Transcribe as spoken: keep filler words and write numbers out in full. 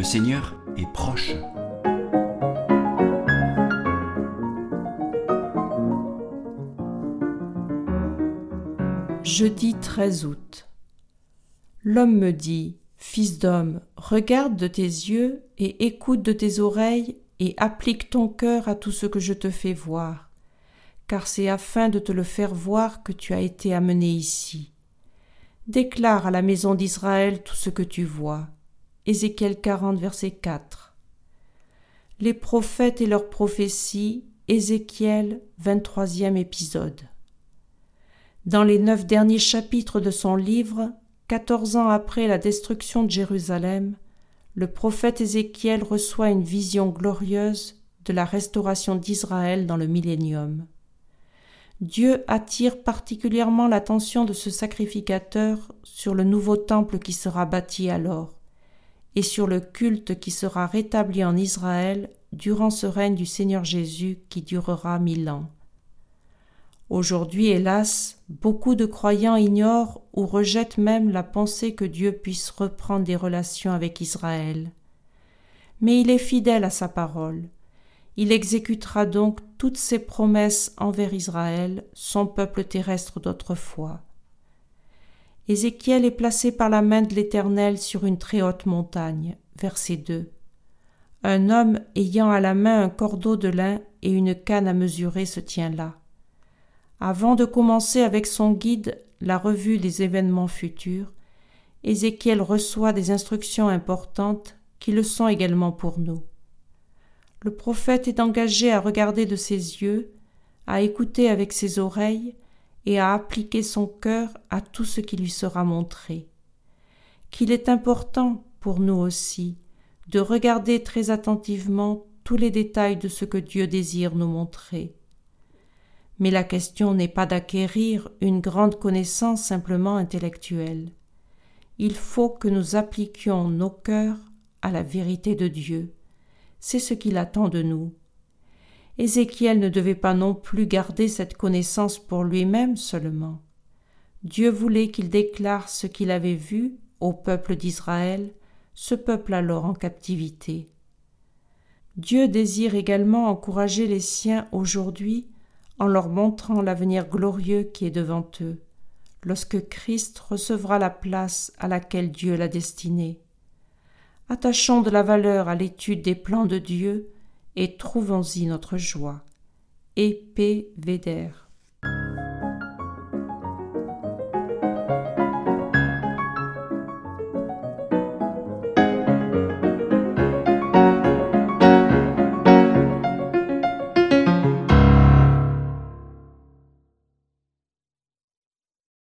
Le Seigneur est proche. Jeudi treize août. L'homme me dit, « Fils d'homme, regarde de tes yeux et écoute de tes oreilles et applique ton cœur à tout ce que je te fais voir, car c'est afin de te le faire voir que tu as été amené ici. Déclare à la maison d'Israël tout ce que tu vois. » Ézéchiel quarante, verset quatre. Les prophètes et leurs prophéties, Ézéchiel, vingt-troisième épisode. Dans les neuf derniers chapitres de son livre, quatorze ans après la destruction de Jérusalem, le prophète Ézéchiel reçoit une vision glorieuse de la restauration d'Israël dans le millénium. Dieu attire particulièrement l'attention de ce sacrificateur sur le nouveau temple qui sera bâti alors, et sur le culte qui sera rétabli en Israël durant ce règne du Seigneur Jésus qui durera mille ans. Aujourd'hui, hélas, beaucoup de croyants ignorent ou rejettent même la pensée que Dieu puisse reprendre des relations avec Israël. Mais il est fidèle à sa parole. Il exécutera donc toutes ses promesses envers Israël, son peuple terrestre d'autrefois. Ézéchiel est placé par la main de l'Éternel sur une très haute montagne. Verset deux. Un homme ayant à la main un cordeau de lin et une canne à mesurer se tient là. Avant de commencer avec son guide la revue des événements futurs, Ézéchiel reçoit des instructions importantes qui le sont également pour nous. Le prophète est engagé à regarder de ses yeux, à écouter avec ses oreilles et à appliquer son cœur à tout ce qui lui sera montré. Qu'il est important pour nous aussi de regarder très attentivement tous les détails de ce que Dieu désire nous montrer. Mais la question n'est pas d'acquérir une grande connaissance simplement intellectuelle. Il faut que nous appliquions nos cœurs à la vérité de Dieu. C'est ce qu'il attend de nous. Ézéchiel ne devait pas non plus garder cette connaissance pour lui-même seulement. Dieu voulait qu'il déclare ce qu'il avait vu au peuple d'Israël, ce peuple alors en captivité. Dieu désire également encourager les siens aujourd'hui en leur montrant l'avenir glorieux qui est devant eux, lorsque Christ recevra la place à laquelle Dieu l'a destiné. Attachons de la valeur à l'étude des plans de Dieu et trouvons-y notre joie. E P Vedder.